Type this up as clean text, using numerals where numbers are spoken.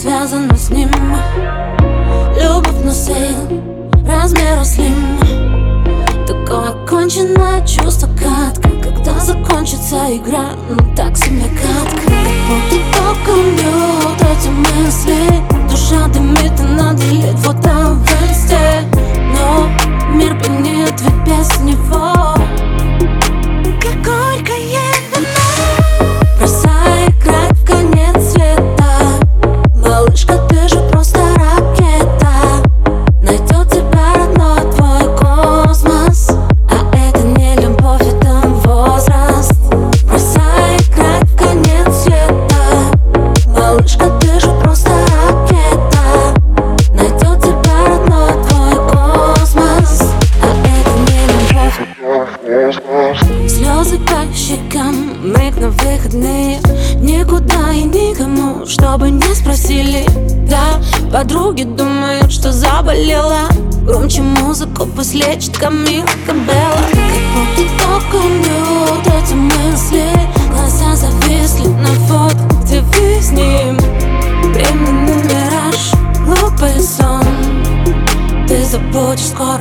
связано с ним. Любовь на сейл, размера слим. Такое конченное чувство катка, когда закончится игра, ну так себе гадко. Будто током бьют эти мысли, душа дымит и надо лить вот там в инсте. Но мир пьянит, ведь без него как горькое вино. Бросай играть в конец света, малышка, ты же просто ракета. Найдет тебя родной твой космос, а это не любовь, это возраст. Бросай играть в конец света, малышка, ты же просто ракета. Найдет тебя родной твой космос, а это не любовь. Слезы по щекам, миг на выходные. Никуда и никому, чтобы не спросили. Да, подруги думают, что заболела. Громче музыку пусть лечит Камила Кабелло. Как будто током бьют эти мысли, глаза зависли на фото, где вы с ним. Временный мираж, глупый сон. Ты забудешь скоро.